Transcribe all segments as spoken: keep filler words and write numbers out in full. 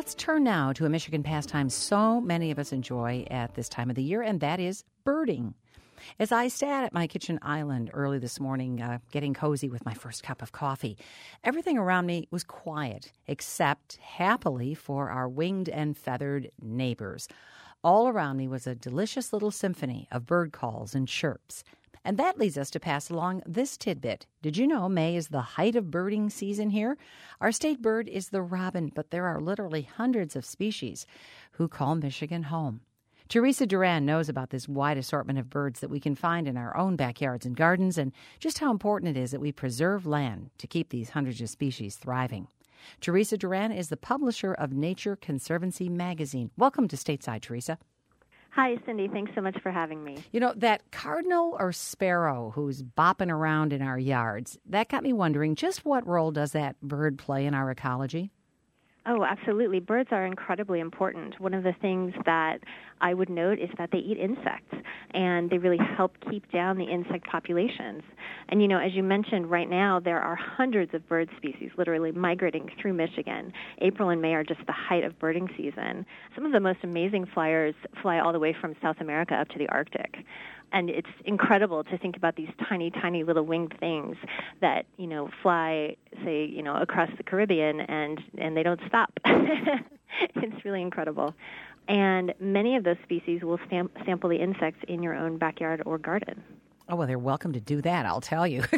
Let's turn now to a Michigan pastime so many of us enjoy at this time of the year, and that is birding. As I sat at my kitchen island early this morning, uh, getting cozy with my first cup of coffee, everything around me was quiet, except, happily, for our winged and feathered neighbors. All around me was a delicious little symphony of bird calls and chirps. And that leads us to pass along this tidbit. Did you know May is the height of birding season here? Our state bird is the robin, but there are literally hundreds of species who call Michigan home. Teresa Duran knows about this wide assortment of birds that we can find in our own backyards and gardens, and just how important it is that we preserve land to keep these hundreds of species thriving. Teresa Duran is the publisher of Nature Conservancy magazine. Welcome to Stateside, Teresa. Hi, Cindy. Thanks so much for having me. You know, that cardinal or sparrow who's bopping around in our yards, that got me wondering, just what role does that bird play in our ecology? Oh, absolutely. Birds are incredibly important. One of the things that I would note is that they eat insects, and they really help keep down the insect populations. And, you know, as you mentioned, right now there are hundreds of bird species literally migrating through Michigan. April and May are just the height of birding season. Some of the most amazing flyers fly all the way from South America up to the Arctic. And it's incredible to think about these tiny, tiny little winged things that, you know, fly, say, you know, across the Caribbean, and, and they don't stop. It's really incredible. And many of those species will stam- sample the insects in your own backyard or garden. Oh, well, they're welcome to do that, I'll tell you.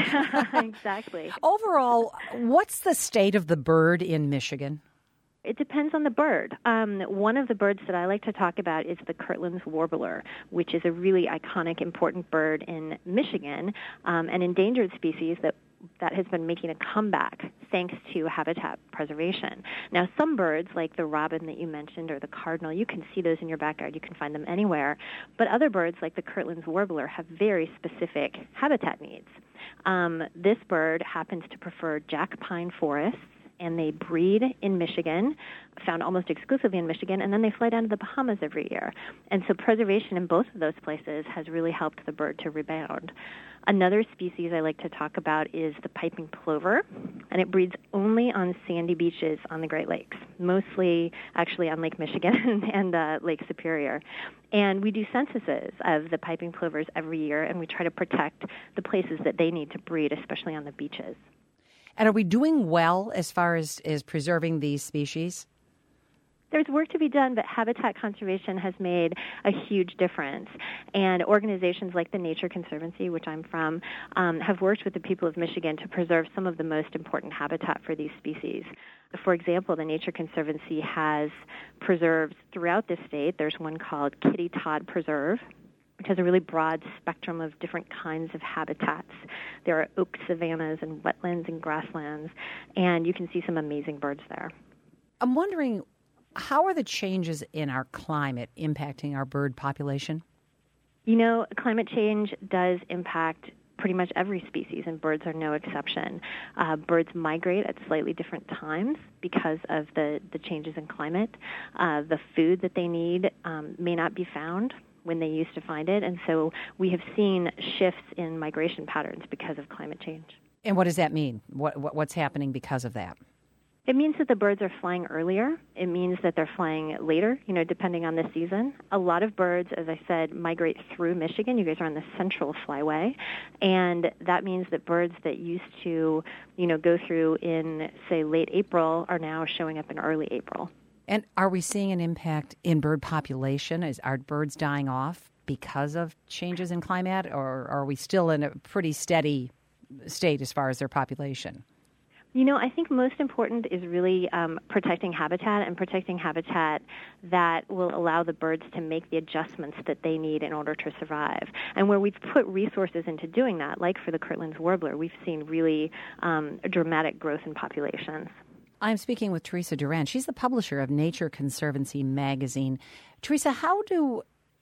Exactly. Overall, what's the state of the bird in Michigan? It depends on the bird. Um, one of the birds that I like to talk about is the Kirtland's warbler, which is a really iconic, important bird in Michigan, um, an endangered species that that has been making a comeback thanks to habitat preservation. Now, some birds, like the robin that you mentioned or the cardinal, you can see those in your backyard. You can find them anywhere. But other birds, like the Kirtland's warbler, have very specific habitat needs. Um, this bird happens to prefer jack pine forests, and they breed in Michigan, found almost exclusively in Michigan, and then they fly down to the Bahamas every year. And so preservation in both of those places has really helped the bird to rebound. Another species I like to talk about is the piping plover, and it breeds only on sandy beaches on the Great Lakes, mostly actually on Lake Michigan and uh, Lake Superior. And we do censuses of the piping plovers every year, and we try to protect the places that they need to breed, especially on the beaches. And are we doing well as far as, as preserving these species? There's work to be done, but habitat conservation has made a huge difference. And organizations like the Nature Conservancy, which I'm from, um, have worked with the people of Michigan to preserve some of the most important habitat for these species. For example, the Nature Conservancy has preserves throughout the state. There's one called Kitty Todd Preserve, which has a really broad spectrum of different kinds of habitats. There are oak savannas and wetlands and grasslands, and you can see some amazing birds there. I'm wondering, how are the changes in our climate impacting our bird population? You know, climate change does impact pretty much every species, and birds are no exception. Uh, birds migrate at slightly different times because of the, the changes in climate. Uh, the food that they need um, may not be found when they used to find it, and so we have seen shifts in migration patterns because of climate change. And what does that mean? What, what what's happening because of that? It means that the birds are flying earlier. It means that they're flying later, you know, depending on the season. A lot of birds, as I said, migrate through Michigan. You guys are on the Central Flyway, and that means that birds that used to, you know, go through in, say, late April are now showing up in early April. And are we seeing an impact in bird population? Is are birds dying off because of changes in climate, or are we still in a pretty steady state as far as their population? You know, I think most important is really um, protecting habitat and protecting habitat that will allow the birds to make the adjustments that they need in order to survive. And where we've put resources into doing that, like for the Kirtland's warbler, we've seen really um, dramatic growth in populations. I'm speaking with Teresa Duran. She's the publisher of Nature Conservancy magazine. Teresa, how do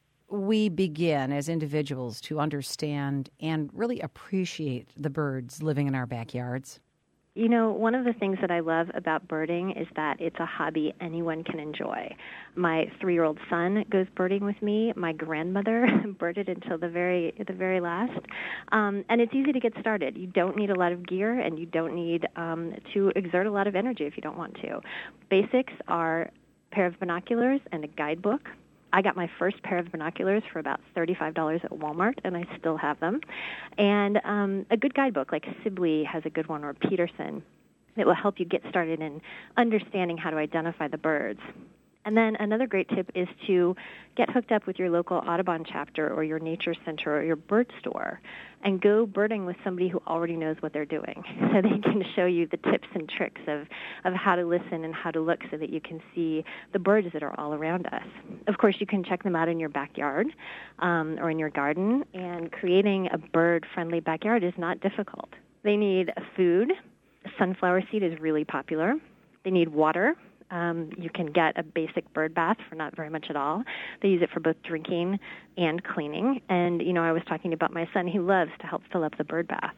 we begin as individuals to understand and really appreciate the birds living in our backyards? You know, one of the things that I love about birding is that it's a hobby anyone can enjoy. My three-year-old son goes birding with me. My grandmother birded until the very the very last. Um, and it's easy to get started. You don't need a lot of gear, and you don't need um, to exert a lot of energy if you don't want to. Basics are a pair of binoculars and a guidebook. I got my first pair of binoculars for about thirty-five dollars at Walmart, and I still have them. And um, a good guidebook, like Sibley has a good one, or Peterson, that will help you get started in understanding how to identify the birds. And then another great tip is to get hooked up with your local Audubon chapter or your nature center or your bird store and go birding with somebody who already knows what they're doing, so they can show you the tips and tricks of, of how to listen and how to look so that you can see the birds that are all around us. Of course, you can check them out in your backyard um, or in your garden, and creating a bird-friendly backyard is not difficult. They need food. Sunflower seed is really popular. They need water. Um, you can get a basic bird bath for not very much at all. They use it for both drinking and cleaning. And, you know, I was talking about my son. He loves to help fill up the bird bath.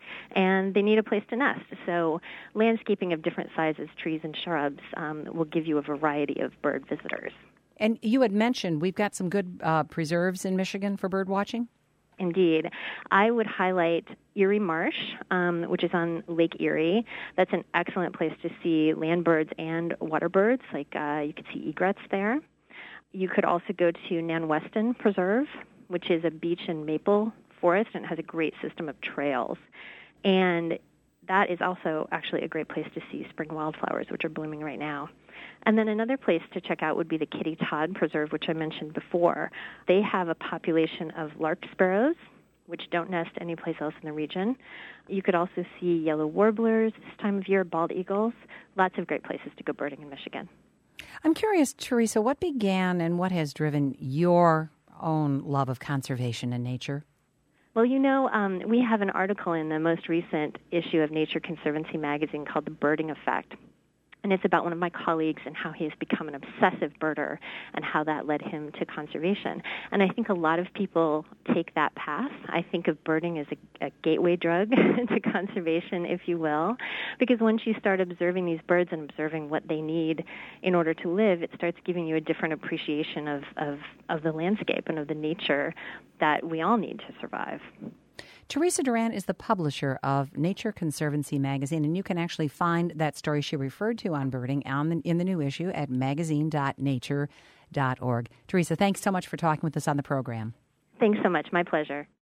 And they need a place to nest. So landscaping of different sizes, trees and shrubs, um, will give you a variety of bird visitors. And you had mentioned we've got some good uh, preserves in Michigan for bird watching? Indeed. I would highlight Erie Marsh, um, which is on Lake Erie. That's an excellent place to see land birds and water birds. Like uh, you could see egrets there. You could also go to Nan Weston Preserve, which is a beech and maple forest, and it has a great system of trails. And that is also actually a great place to see spring wildflowers, which are blooming right now. And then another place to check out would be the Kitty Todd Preserve, which I mentioned before. They have a population of lark sparrows, which don't nest anyplace else in the region. You could also see yellow warblers this time of year, bald eagles. Lots of great places to go birding in Michigan. I'm curious, Teresa, what began and what has driven your own love of conservation and nature? Well, you know, um, we have an article in the most recent issue of Nature Conservancy magazine called The Birding Effect. And it's about one of my colleagues and how he has become an obsessive birder and how that led him to conservation. And I think a lot of people take that path. I think of birding as a, a gateway drug to conservation, if you will, because once you start observing these birds and observing what they need in order to live, it starts giving you a different appreciation of, of, of the landscape and of the nature that we all need to survive. Teresa Duran is the publisher of Nature Conservancy magazine, and you can actually find that story she referred to on birding on the, in the new issue at magazine dot nature dot org. Teresa, thanks so much for talking with us on the program. Thanks so much. My pleasure.